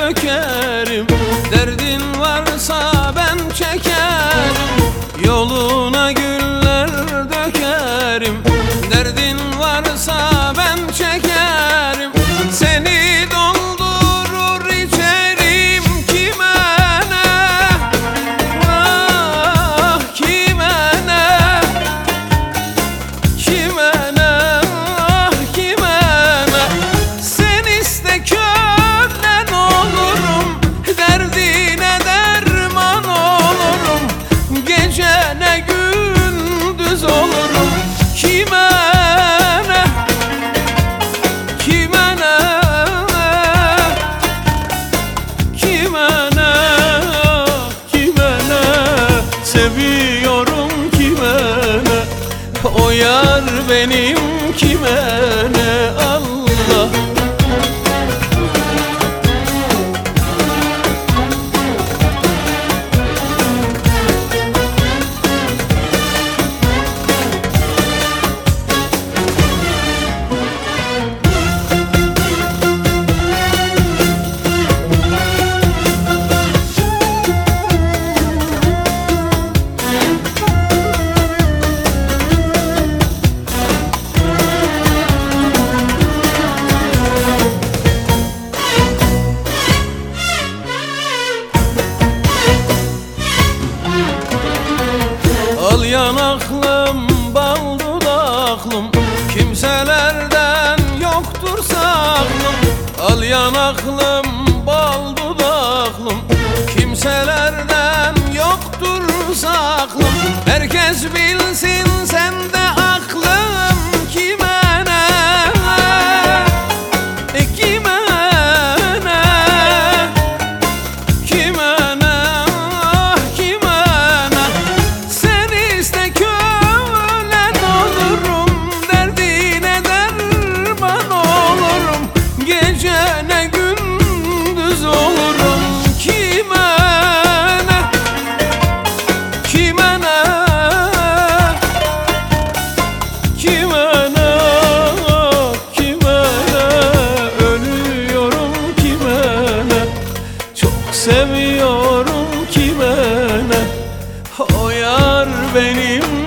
dökerim. Derdin varsa ben çekerim, yoluna güller dökerim. Derdin varsa ben çekerim, seni doldurur içerim. Kime ne, ah kime ne, kime ne, ah kime ne. Sen iste kölen olurum, derdine derman olurum. Gece ne gündüz olurum. Kime ne, kime ne, kime ne, kime ne. Seviyorum kime ne, o yar benim kime ne. Allah. Al yanaklım, bal dudaklım, kimselerden yoktur saklım. Al yanaklım, bal dudaklım, kimselerden yoktur saklım. Herkes bilsin sende aklım. Kime ne, kime ne, kime ne, ah kime ne. Sen iste kölen olurum, derdine derman olurum. Gece ne gündüz olurum. Kime ne, kime ne, kime ne, kime ne. Ölüyorum kime ne, çok seviyorum kime ne. O yar benim